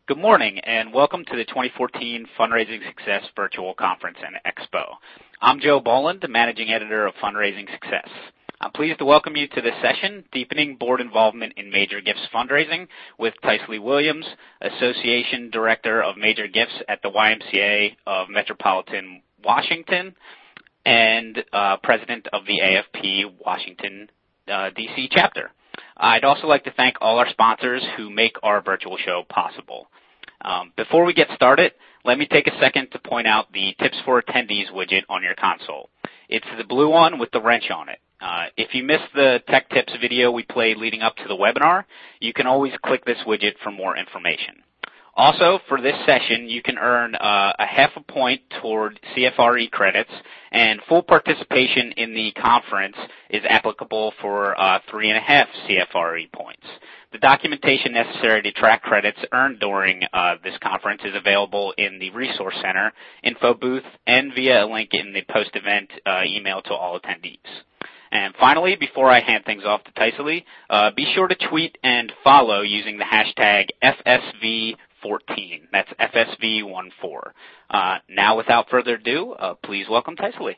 Good morning, and welcome to the 2014 Fundraising Success Virtual Conference and Expo. I'm Joe Boland, the Managing Editor of Fundraising Success. I'm pleased to welcome you to this session, Deepening Board Involvement in Major Gifts Fundraising, with Tycely Williams, Association Director of Major Gifts at the YMCA of Metropolitan Washington, and President of the AFP Washington, D.C. chapter. I'd also like to thank all our sponsors who make our virtual show possible. Before we get started, let me take a second to point out the Tips for Attendees widget on your console. It's the blue one with the wrench on it. If you missed the Tech Tips video we played leading up to the webinar, you can always click this widget for more information. Also, for this session, you can earn a half a point toward CFRE credits, and full participation in the conference is applicable for 3.5 CFRE points. The documentation necessary to track credits earned during this conference is available in the Resource Center info booth and via a link in the post-event email to all attendees. And finally, before I hand things off to Tycely, be sure to tweet and follow using the hashtag FSV14. That's FSV14. Now, without further ado, please welcome Tycely.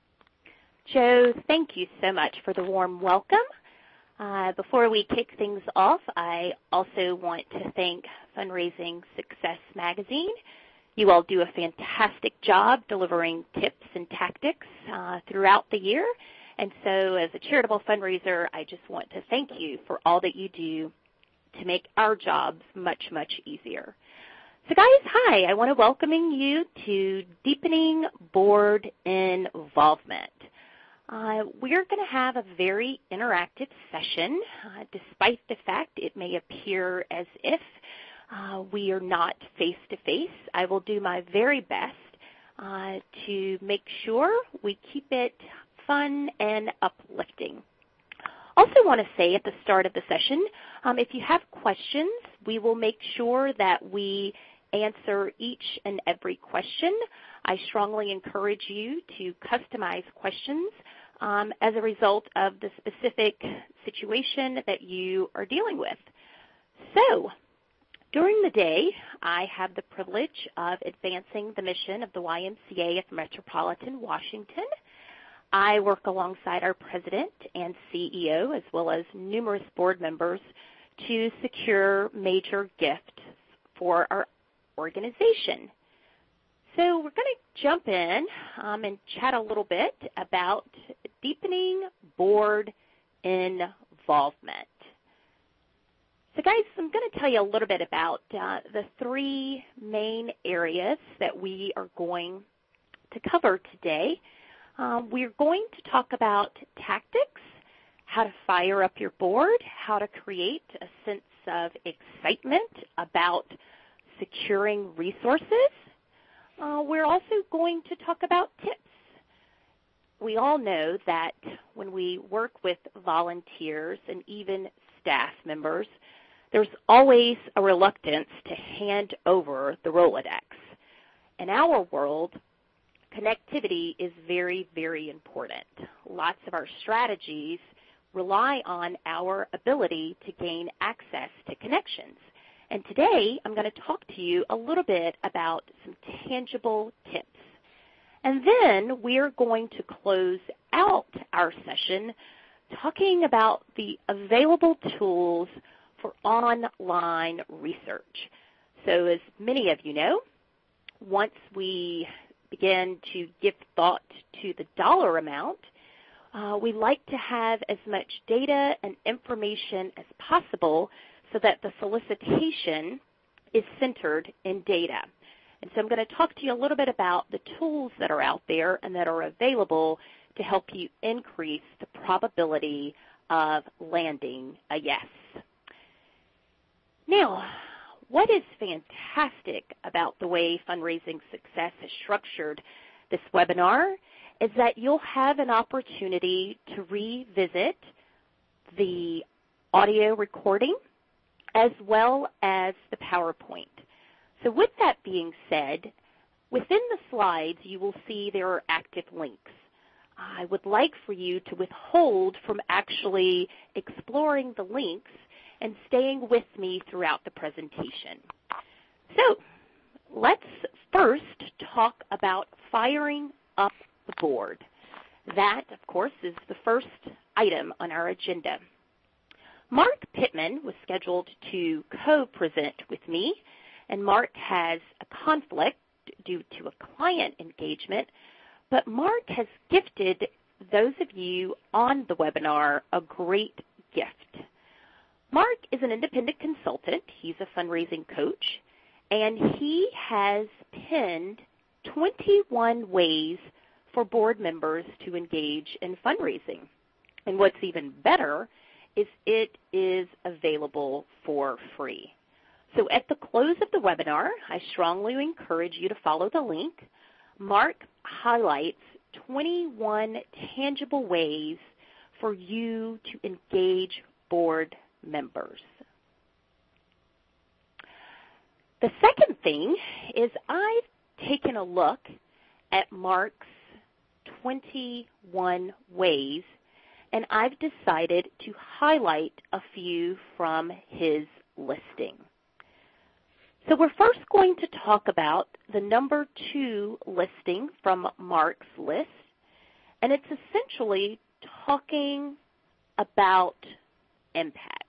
Joe, thank you so much for the warm welcome. Before we kick things off, I also want to thank Fundraising Success Magazine. You all do a fantastic job delivering tips and tactics throughout the year. And so as a charitable fundraiser, I just want to thank you for all that you do to make our jobs much, much easier. So guys, hi. I want to welcome you to Deepening Board Involvement. We're going to have a very interactive session, despite the fact it may appear as if we are not face-to-face. I will do my very best to make sure we keep it fun and uplifting. Also want to say at the start of the session, if you have questions, we will make sure that we answer each and every question. I strongly encourage you to customize questions as a result of the specific situation that you are dealing with. So, during the day, I have the privilege of advancing the mission of the YMCA of Metropolitan Washington. I work alongside our president and CEO, as well as numerous board members, to secure major gifts for our organization. So we're going to jump in and chat a little bit about deepening board involvement. So guys, I'm going to tell you a little bit about the three main areas that we are going to cover today. We're going to talk about tactics, how to fire up your board, how to create a sense of excitement about securing resources. We're also going to talk about tips. We all know that when we work with volunteers and even staff members, there's always a reluctance to hand over the Rolodex. In our world, connectivity is very, very important. Lots of our strategies rely on our ability to gain access to connections. And today, I'm going to talk to you a little bit about some tangible tips. And then we're going to close out our session talking about the available tools for online research. So as many of you know, once we begin to give thought to the dollar amount, we like to have as much data and information as possible so that the solicitation is centered in data. And so I'm going to talk to you a little bit about the tools that are out there and that are available to help you increase the probability of landing a yes. Now, what is fantastic about the way Fundraising Success has structured this webinar is that you'll have an opportunity to revisit the audio recording as well as the PowerPoint. So with that being said, within the slides you will see there are active links. I would like for you to withhold from actually exploring the links and staying with me throughout the presentation. So let's first talk about firing up the board. That, of course, is the first item on our agenda. Mark Pittman was scheduled to co-present with me, and Mark has a conflict due to a client engagement, but Mark has gifted those of you on the webinar a great gift. Mark is an independent consultant. He's a fundraising coach, and he has penned 21 ways for board members to engage in fundraising. And what's even better is it is available for free. So at the close of the webinar, I strongly encourage you to follow the link. Mark highlights 21 tangible ways for you to engage board members. The second thing is I've taken a look at Mark's 21 ways, and I've decided to highlight a few from his listing. So we're first going to talk about the number 2 listing from Mark's list, and it's essentially talking about impact.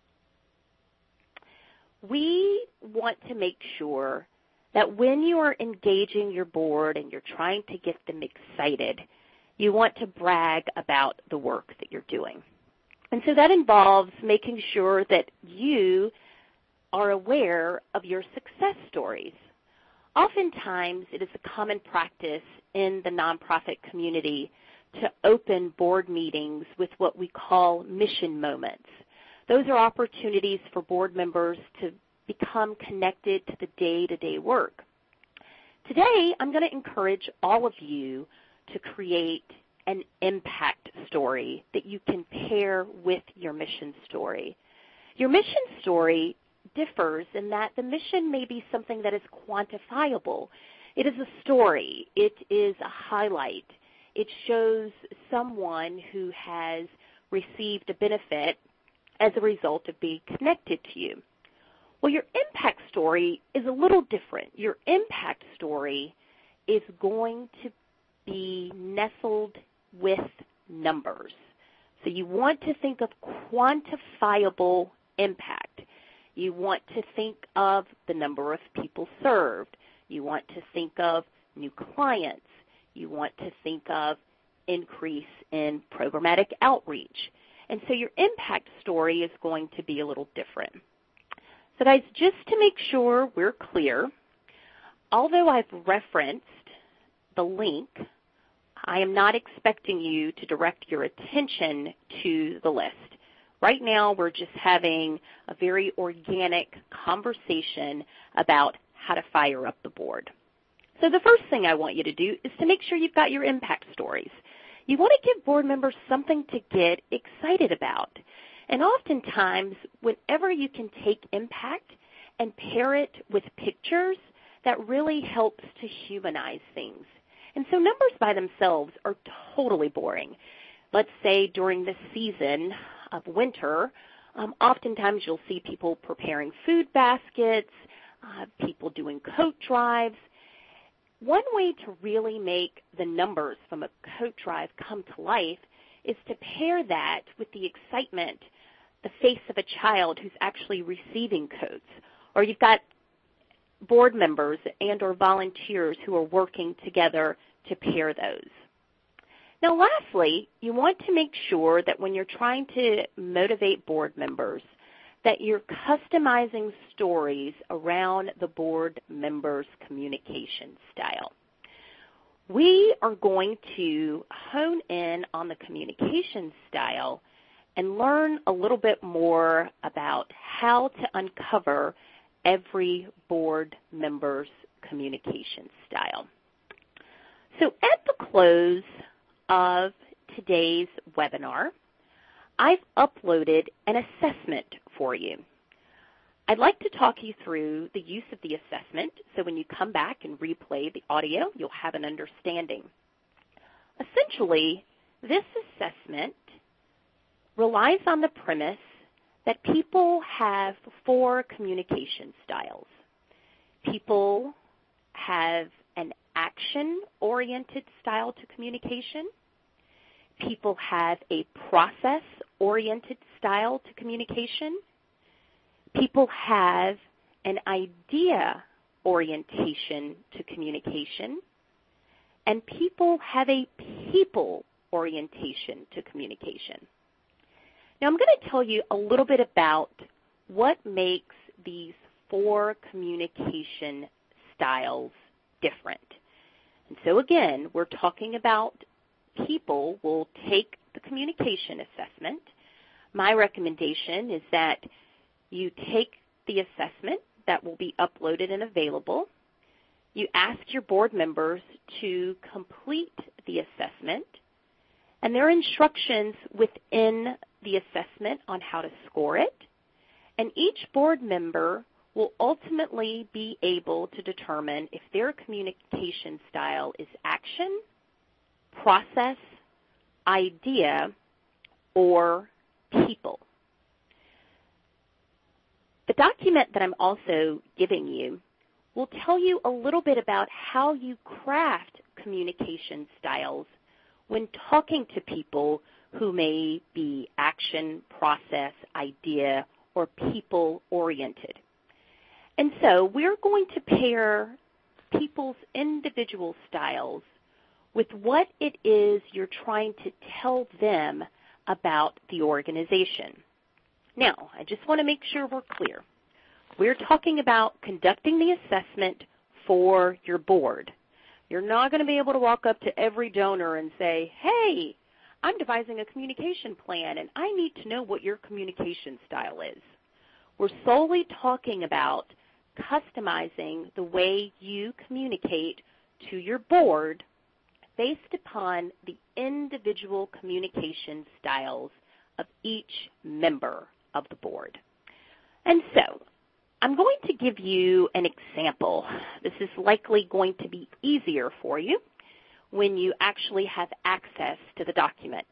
We want to make sure that when you are engaging your board and you're trying to get them excited, you want to brag about the work that you're doing. And so that involves making sure that you are aware of your success stories. Oftentimes, it is a common practice in the nonprofit community to open board meetings with what we call mission moments. Those are opportunities for board members to become connected to the day-to-day work. Today, I'm going to encourage all of you to create an impact story that you can pair with your mission story. Your mission story differs in that the mission may be something that is quantifiable. It is a story. It is a highlight. It shows someone who has received a benefit as a result of being connected to you. Well, your impact story is a little different. Your impact story is going to be nestled with numbers. So you want to think of quantifiable impact. You want to think of the number of people served. You want to think of new clients. You want to think of increase in programmatic outreach. And so your impact story is going to be a little different. So guys, just to make sure we're clear, although I've referenced the link, I am not expecting you to direct your attention to the list. Right now, we're just having a very organic conversation about how to fire up the board. So the first thing I want you to do is to make sure you've got your impact stories. You want to give board members something to get excited about. And oftentimes, whenever you can take impact and pair it with pictures, that really helps to humanize things. And so numbers by themselves are totally boring. Let's say during the season of winter, oftentimes you'll see people preparing food baskets, people doing coat drives. One way to really make the numbers from a coat drive come to life is to pair that with the excitement, the face of a child who's actually receiving coats. Or you've got board members and or volunteers who are working together to pair those. Now lastly, you want to make sure that when you're trying to motivate board members, that you're customizing stories around the board members' communication style. We are going to hone in on the communication style and learn a little bit more about how to uncover every board member's communication style. So at the close of today's webinar, I've uploaded an assessment for you. I'd like to talk you through the use of the assessment so when you come back and replay the audio, you'll have an understanding. Essentially, this assessment relies on the premise that people have 4 communication styles. People have an action-oriented style to communication. People have a process-oriented style to communication. People have an idea orientation to communication. And people have a people orientation to communication. Now, I'm going to tell you a little bit about what makes these 4 communication styles different. And so, again, we're talking about people will take the communication assessment. My recommendation is that you take the assessment that will be uploaded and available. You ask your board members to complete the assessment, and there are instructions within the assessment on how to score it. And each board member will ultimately be able to determine if their communication style is action, process, idea, or people. The document that I'm also giving you will tell you a little bit about how you craft communication styles when talking to people who may be action, process, idea, or people-oriented. And so we're going to pair people's individual styles with what it is you're trying to tell them about the organization. Now, I just want to make sure we're clear. We're talking about conducting the assessment for your board. You're not going to be able to walk up to every donor and say, hey, I'm devising a communication plan, and I need to know what your communication style is. We're solely talking about customizing the way you communicate to your board based upon the individual communication styles of each member of the board. And so I'm going to give you an example. This is likely going to be easier for you when you actually have access to the document.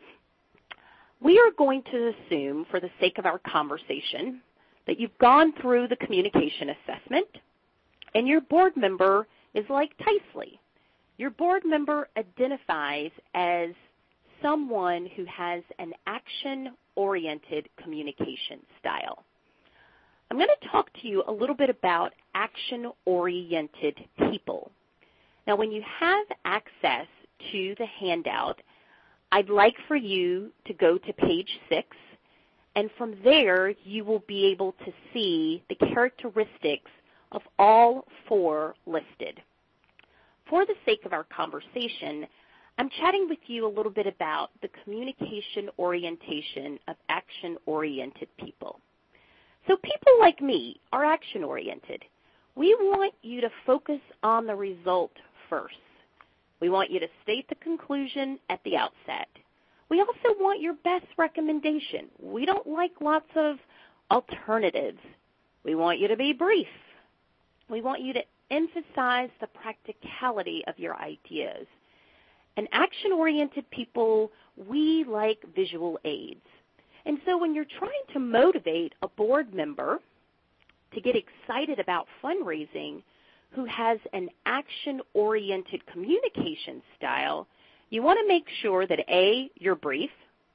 We are going to assume, for the sake of our conversation, that you've gone through the communication assessment and your board member is like Tysley. Your board member identifies as someone who has an action-oriented communication style. I'm going to talk to you a little bit about action-oriented people. Now, when you have access to the handout, I'd like for you to go to page 6, and from there you will be able to see the characteristics of all 4 listed. For the sake of our conversation, I'm chatting with you a little bit about the communication orientation of action-oriented people. So people like me are action-oriented. We want you to focus on the result first. We want you to state the conclusion at the outset. We also want your best recommendation. We don't like lots of alternatives. We want you to be brief. We want you to emphasize the practicality of your ideas. And action-oriented people, we like visual aids. And so when you're trying to motivate a board member to get excited about fundraising who has an action-oriented communication style, you want to make sure that A, you're brief,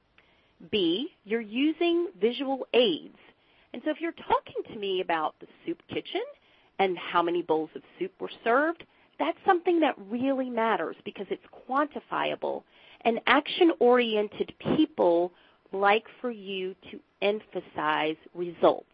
B, you're using visual aids. And so if you're talking to me about the soup kitchen and how many bowls of soup were served, that's something that really matters because it's quantifiable. And action-oriented people like for you to emphasize results.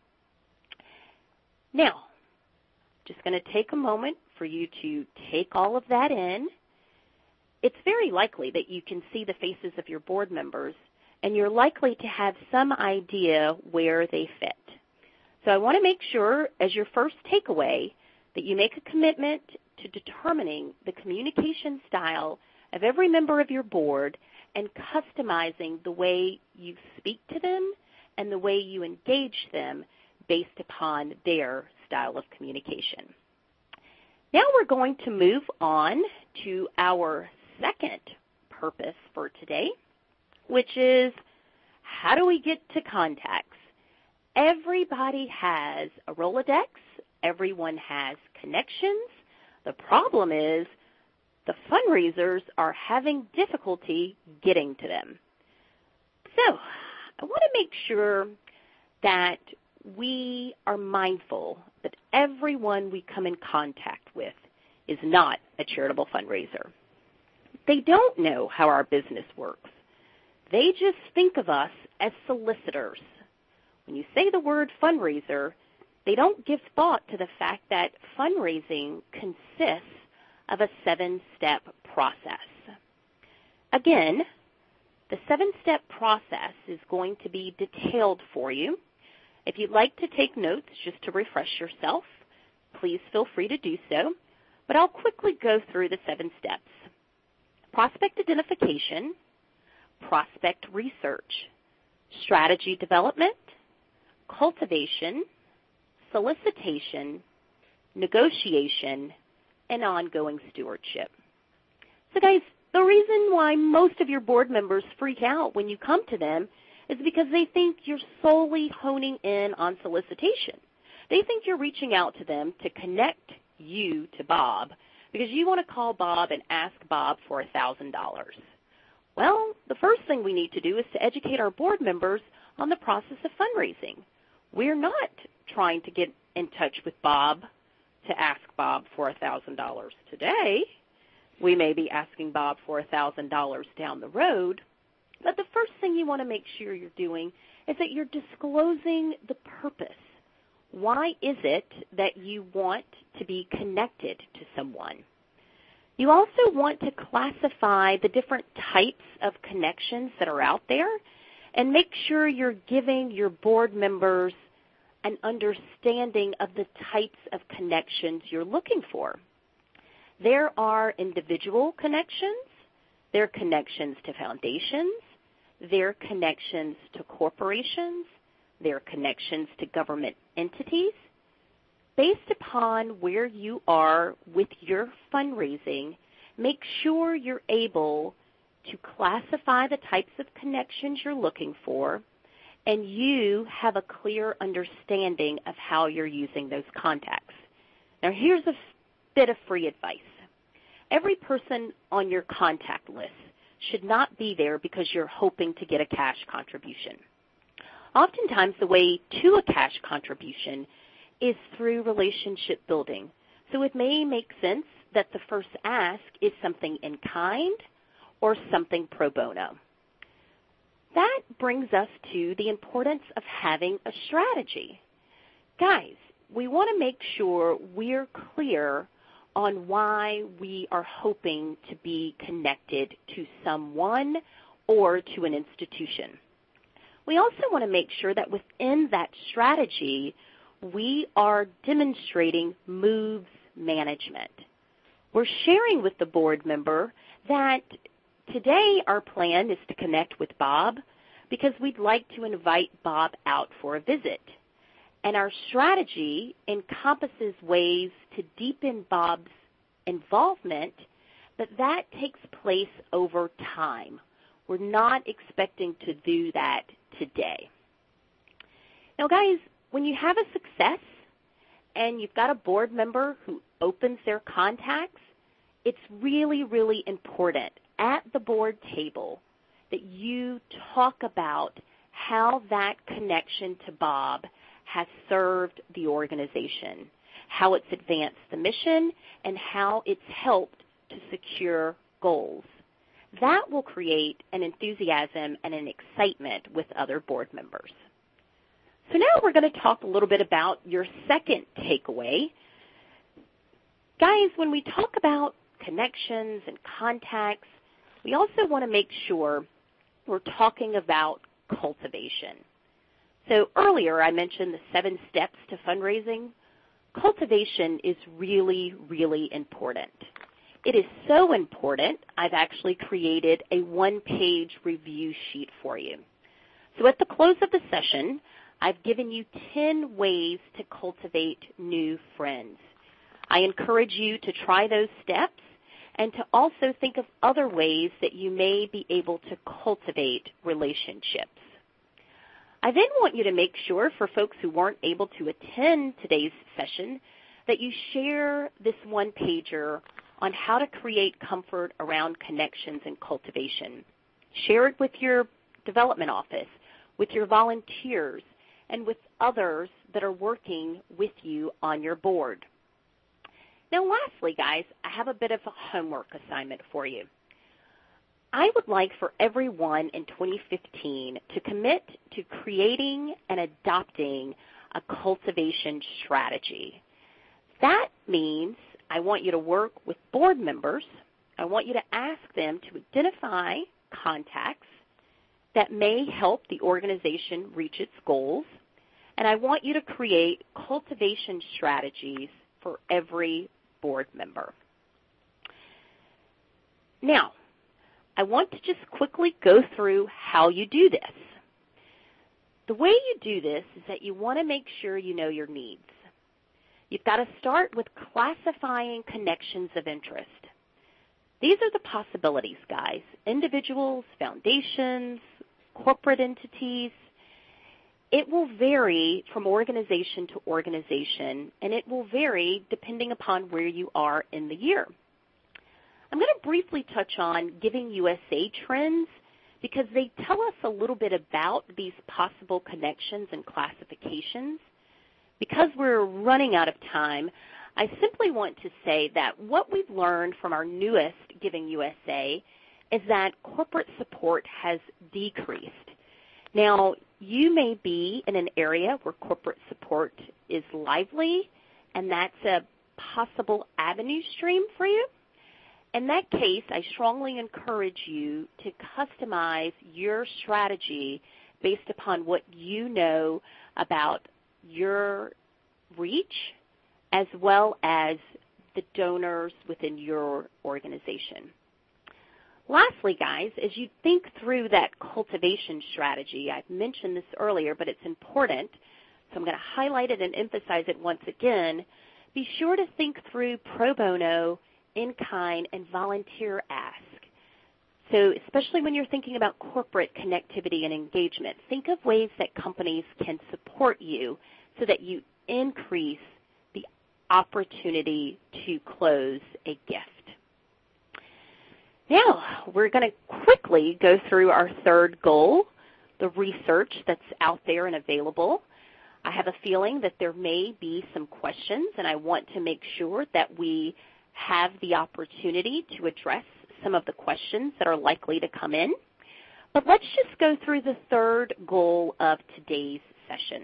Now, just going to take a moment for you to take all of that in. It's very likely that you can see the faces of your board members, and you're likely to have some idea where they fit. So I want to make sure, as your first takeaway, that you make a commitment to determining the communication style of every member of your board and customizing the way you speak to them and the way you engage them based upon their style of communication. Now we're going to move on to our second purpose for today, which is how do we get to contacts? Everybody has a Rolodex. everyone has connections. The problem is the fundraisers are having difficulty getting to them. So I want to make sure that we are mindful that everyone we come in contact with is not a charitable fundraiser. They don't know how our business works. They just think of us as solicitors. When you say the word fundraiser, they don't give thought to the fact that fundraising consists of a 7-step process. Again, the 7-step process is going to be detailed for you. If you'd like to take notes just to refresh yourself, please feel free to do so. But I'll quickly go through the 7 steps. Prospect identification, prospect research, strategy development, cultivation, solicitation, negotiation, and ongoing stewardship. So guys, the reason why most of your board members freak out when you come to them is because they think you're solely honing in on solicitation. They think you're reaching out to them to connect you to Bob because you want to call Bob and ask Bob for $1,000. Well, the first thing we need to do is to educate our board members on the process of fundraising. We're not trying to get in touch with Bob to ask Bob for $1,000 today. We may be asking Bob for $1,000 down the road, but the first thing you want to make sure you're doing is that you're disclosing the purpose. Why is it that you want to be connected to someone? You also want to classify the different types of connections that are out there and make sure you're giving your board members an understanding of the types of connections you're looking for. There are individual connections, there are connections to foundations, there are connections to corporations, there are connections to government entities. Based upon where you are with your fundraising, make sure you're able to classify the types of connections you're looking for, and you have a clear understanding of how you're using those contacts. Now, here's a bit of free advice. Every person on your contact list should not be there because you're hoping to get a cash contribution. Oftentimes, the way to a cash contribution is through relationship building. So it may make sense that the first ask is something in kind or something pro bono. That brings us to the importance of having a strategy. Guys, we want to make sure we're clear on why we are hoping to be connected to someone or to an institution. We also want to make sure that within that strategy, we are demonstrating moves management. We're sharing with the board member that today our plan is to connect with Bob because we'd like to invite Bob out for a visit. And our strategy encompasses ways to deepen Bob's involvement, but that takes place over time. We're not expecting to do that today. Now, guys, when you have a success and you've got a board member who opens their contacts, it's really, really important at the board table that you talk about how that connection to Bob has served the organization, how it's advanced the mission, and how it's helped to secure goals. That will create an enthusiasm and an excitement with other board members. So now we're going to talk a little bit about your second takeaway. Guys, when we talk about connections and contacts, we also want to make sure we're talking about cultivation. So earlier I mentioned the 7 steps to fundraising. Cultivation is really, really important. It is so important, I've actually created a 1-page review sheet for you. So at the close of the session, I've given you 10 ways to cultivate new friends. I encourage you to try those steps and to also think of other ways that you may be able to cultivate relationships. I then want you to make sure, for folks who weren't able to attend today's session, that you share this one-pager on how to create comfort around connections and cultivation. Share it with your development office, with your volunteers, and with others that are working with you on your board. Now, lastly, guys, I have a bit of a homework assignment for you. I would like for everyone in 2015 to commit to creating and adopting a cultivation strategy. That means I want you to work with board members. I want you to ask them to identify contacts that may help the organization reach its goals, and I want you to create cultivation strategies for every board member. Now, I want to just quickly go through how you do this. The way you do this is that you want to make sure you know your needs. You've got to start with classifying connections of interest. These are the possibilities, guys. Individuals, foundations, corporate entities. It will vary from organization to organization, and it will vary depending upon where you are in the year. I'm going to briefly touch on Giving USA trends because they tell us a little bit about these possible connections and classifications. Because we're running out of time, I simply want to say that what we've learned from our newest Giving USA is that corporate support has decreased. Now, you may be in an area where corporate support is lively, and that's a possible avenue stream for you. In that case, I strongly encourage you to customize your strategy based upon what you know about your reach as well as the donors within your organization. Lastly, guys, as you think through that cultivation strategy, I've mentioned this earlier, but it's important, so I'm going to highlight it and emphasize it once again. Be sure to think through pro bono, in-kind, and volunteer ask. So especially when you're thinking about corporate connectivity and engagement, think of ways that companies can support you so that you increase the opportunity to close a gift. Now, we're going to quickly go through our third goal, the research that's out there and available. I have a feeling that there may be some questions, and I want to make sure that we have the opportunity to address some of the questions that are likely to come in. But let's just go through the third goal of today's session.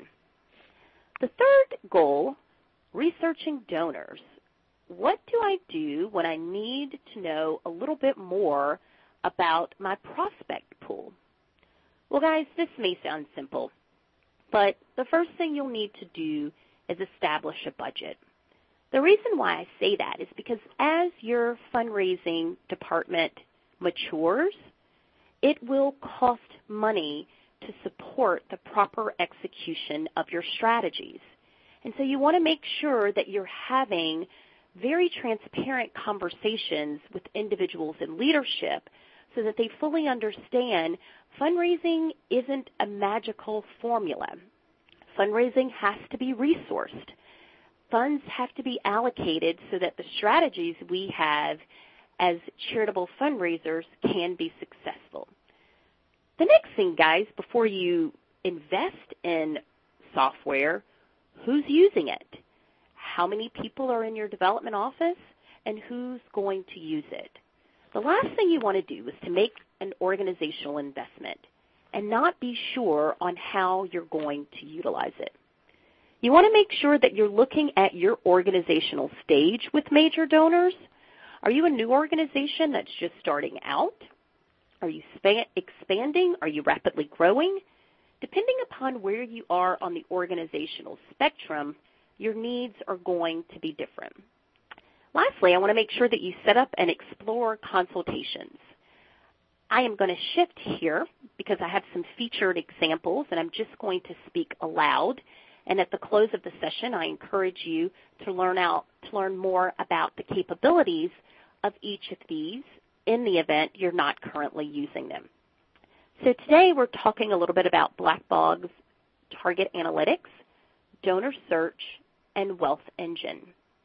The third goal, researching donors. What do I do when I need to know a little bit more about my prospect pool? Well, guys, this may sound simple, but the first thing you'll need to do is establish a budget. The reason why I say that is because as your fundraising department matures, it will cost money to support the proper execution of your strategies. And so you want to make sure that you're having very transparent conversations with individuals in leadership so that they fully understand fundraising isn't a magical formula. Fundraising has to be resourced. Funds have to be allocated so that the strategies we have as charitable fundraisers can be successful. The next thing, guys, before you invest in software, who's using it? How many people are in your development office? And who's going to use it? The last thing you want to do is to make an organizational investment and not be sure on how you're going to utilize it. You want to make sure that you're looking at your organizational stage with major donors. Are you a new organization that's just starting out? Are you expanding? Are you rapidly growing? Depending upon where you are on the organizational spectrum, your needs are going to be different. Lastly, I want to make sure that you set up and explore consultations. I am going to shift here because I have some featured examples, and I'm just going to speak aloud. And at the close of the session, I encourage you to learn more about the capabilities of each of these in the event you're not currently using them. So today we're talking a little bit about Blackbaud's target analytics, donor search, and wealth engine.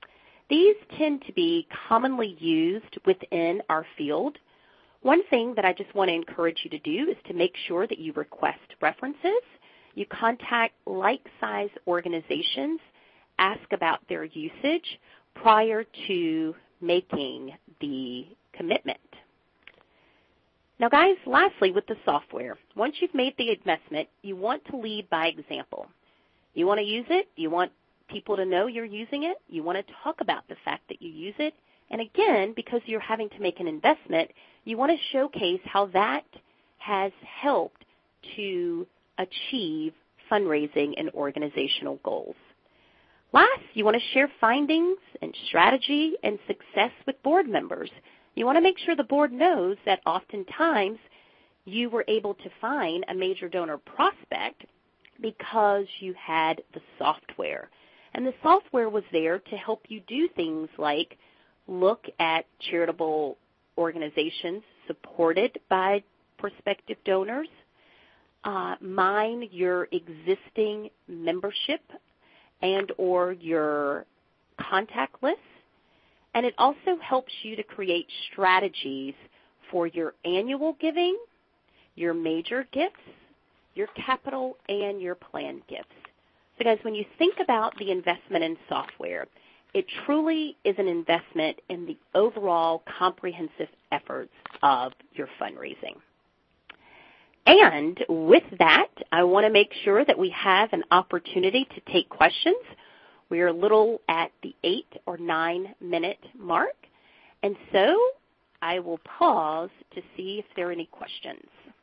These tend to be commonly used within our field. One thing that I just want to encourage you to do is to make sure that you request references. You contact like-size organizations, ask about their usage prior to making the commitment. Now, guys, lastly, with the software, once you've made the investment, you want to lead by example. You want to use it. You want people to know you're using it. You want to talk about the fact that you use it. And again, because you're having to make an investment, you want to showcase how that has helped to achieve fundraising and organizational goals. Last, you want to share findings and strategy and success with board members. You want to make sure the board knows that oftentimes you were able to find a major donor prospect because you had the software. And the software was there to help you do things like look at charitable organizations supported by prospective donors, mine your existing membership and or your contact list, and it also helps you to create strategies for your annual giving, your major gifts, your capital, and your planned gifts. So guys, when you think about the investment in software, it truly is an investment in the overall comprehensive efforts of your fundraising. And with that, I want to make sure that we have an opportunity to take questions. We are a little at the 8 or 9 minute mark. And so I will pause to see if there are any questions.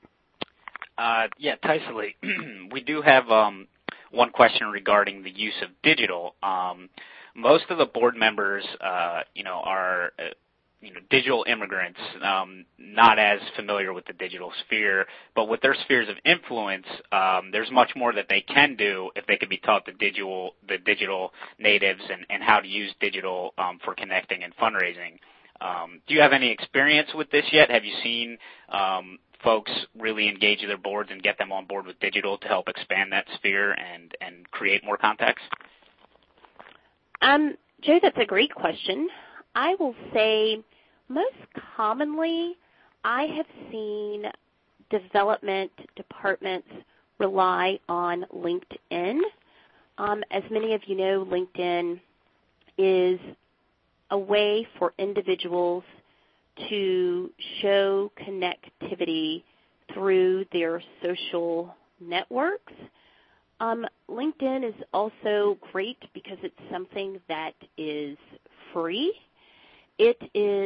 Tycely, we do have one question regarding the use of digital. Most of the board members, are digital immigrants, not as familiar with the digital sphere, but with their spheres of influence, there's much more that they can do if they could be taught the digital natives and how to use digital for connecting and fundraising. Do you have any experience with this yet? Have you seen folks really engage their boards and get them on board with digital to help expand that sphere and create more contacts? Joe, that's a great question. I will say most commonly I have seen development departments rely on LinkedIn. As many of you know, LinkedIn is a way for individuals to show connectivity through their social networks. LinkedIn is also great because it's something that is free. It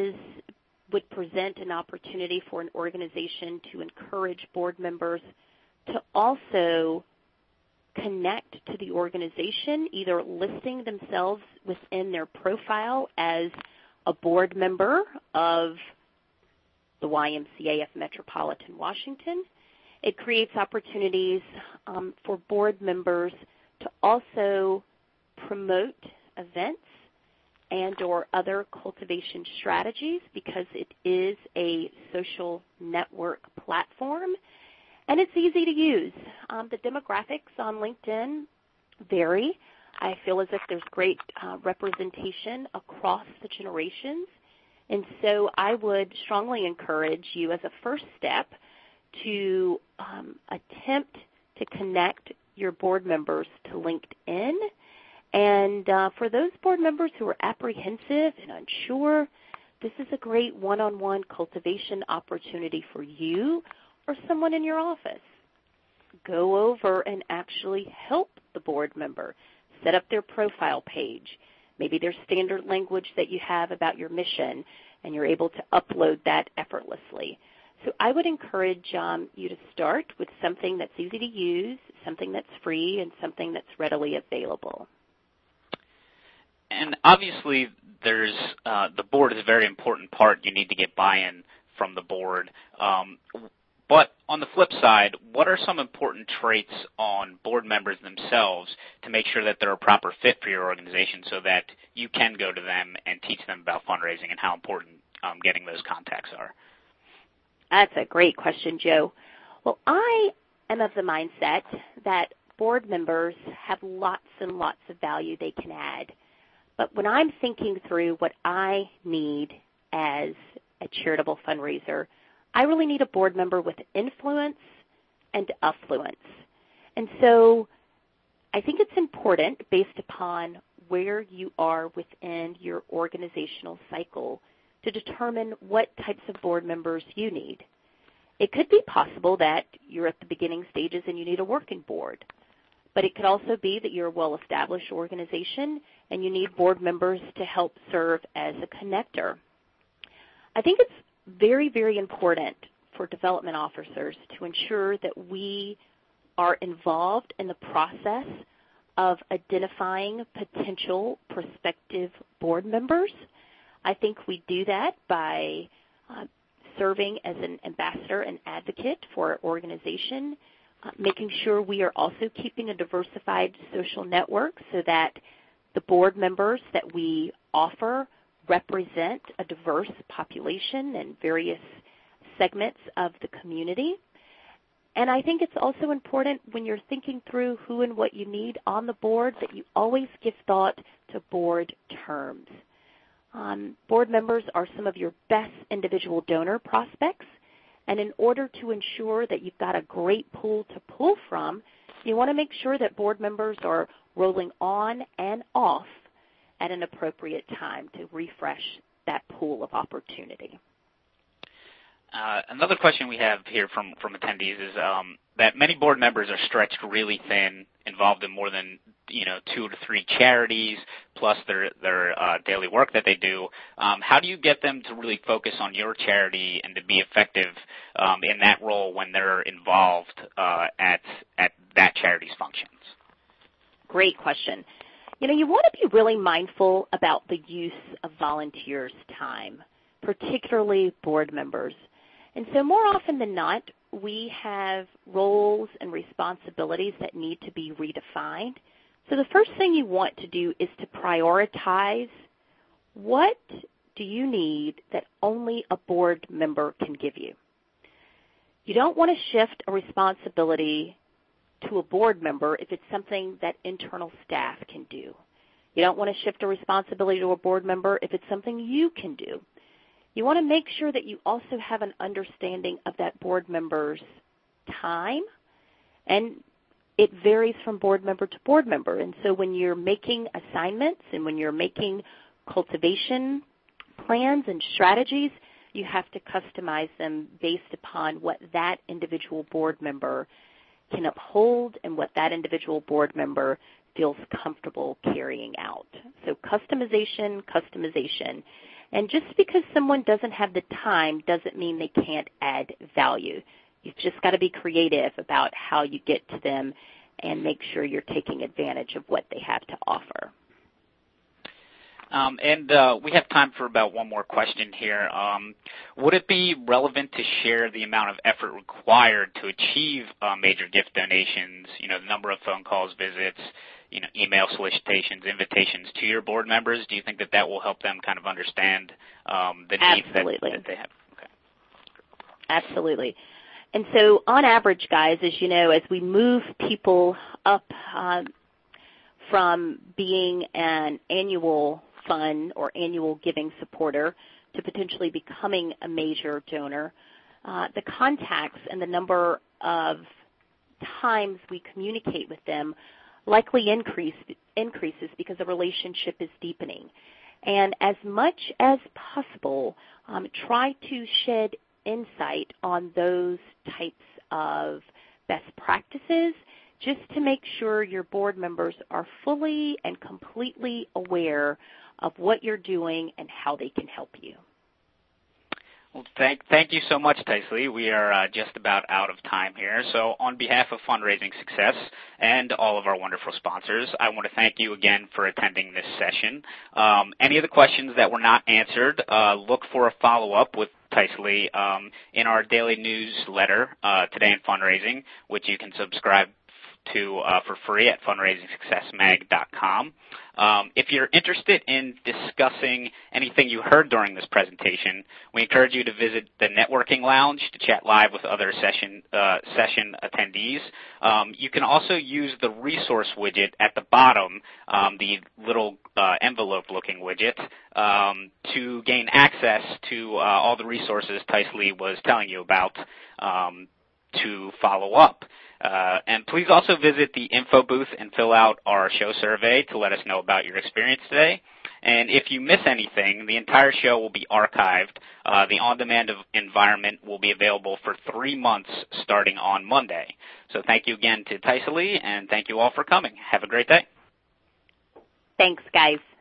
would present an opportunity for an organization to encourage board members to also connect to the organization, either listing themselves within their profile as a board member of the YMCA of Metropolitan Washington. It creates opportunities for board members to also promote events and or other cultivation strategies because it is a social network platform, and it's easy to use. The demographics on LinkedIn vary. I feel as if there's great representation across the generations, and so I would strongly encourage you as a first step to attempt to connect your board members to LinkedIn. And for those board members who are apprehensive and unsure, this is a great one-on-one cultivation opportunity for you or someone in your office. Go over and actually help the board member set up their profile page. Maybe there's standard language that you have about your mission, and you're able to upload that effortlessly. So I would encourage you to start with something that's easy to use, something that's free, and something that's readily available. And obviously, there's the board is a very important part. You need to get buy-in from the board. But on the flip side, what are some important traits on board members themselves to make sure that they're a proper fit for your organization so that you can go to them and teach them about fundraising and how important getting those contacts are? That's a great question, Joe. Well, I am of the mindset that board members have lots and lots of value they can add. But when I'm thinking through what I need as a charitable fundraiser, I really need a board member with influence and affluence. And so I think it's important, based upon where you are within your organizational cycle, to determine what types of board members you need. It could be possible that you're at the beginning stages and you need a working board. But it could also be that you're a well-established organization and you need board members to help serve as a connector. I think it's very, very important for development officers to ensure that we are involved in the process of identifying potential prospective board members. I think we do that by serving as an ambassador and advocate for our organization, making sure we are also keeping a diversified social network so that the board members that we offer represent a diverse population and various segments of the community. And I think it's also important when you're thinking through who and what you need on the board that you always give thought to board terms. Board members are some of your best individual donor prospects, and in order to ensure that you've got a great pool to pull from, you want to make sure that board members are rolling on and off at an appropriate time to refresh that pool of opportunity. Another question we have here from attendees is that many board members are stretched really thin, involved in more than 2 to 3 charities, plus their daily work that they do. How do you get them to really focus on your charity and to be effective in that role when they're involved at that charity's functions? Great question. You want to be really mindful about the use of volunteers' time, particularly board members. And so more often than not, we have roles and responsibilities that need to be redefined. So the first thing you want to do is to prioritize what do you need that only a board member can give you. You don't want to shift a responsibility to a board member if it's something that internal staff can do. You don't want to shift a responsibility to a board member if it's something you can do. You want to make sure that you also have an understanding of that board member's time, and it varies from board member to board member. And so when you're making assignments and when you're making cultivation plans and strategies, you have to customize them based upon what that individual board member can uphold and what that individual board member feels comfortable carrying out. So customization. And just because someone doesn't have the time doesn't mean they can't add value. You've just got to be creative about how you get to them and make sure you're taking advantage of what they have to offer. We have time for about one more question here. Would it be relevant to share the amount of effort required to achieve major gift donations, the number of phone calls, visits, email solicitations, invitations to your board members? Do you think that will help them kind of understand the needs that they have? Okay. Absolutely. And so on average, guys, as you know, as we move people up from being an annual fund or annual giving supporter to potentially becoming a major donor, the contacts and the number of times we communicate with them likely increases because the relationship is deepening. And as much as possible, try to shed insight on those types of best practices just to make sure your board members are fully and completely aware of what you're doing and how they can help you. Well, thank you so much, Tycely. We are just about out of time here. So on behalf of Fundraising Success and all of our wonderful sponsors, I want to thank you again for attending this session. Any of the questions that were not answered, look for a follow-up with Tycely in our daily newsletter, Today in Fundraising, which you can subscribe to for free at fundraisingsuccessmag.com. If you're interested in discussing anything you heard during this presentation, we encourage you to visit the networking lounge to chat live with other session attendees. You can also use the resource widget at the bottom, the little envelope-looking widget, to gain access to all the resources Tice Lee was telling you about to follow up. And please also visit the info booth and fill out our show survey to let us know about your experience today. And if you miss anything, the entire show will be archived. The on-demand environment will be available for 3 months starting on Monday. So thank you again to Tice Lee, and thank you all for coming. Have a great day. Thanks, guys.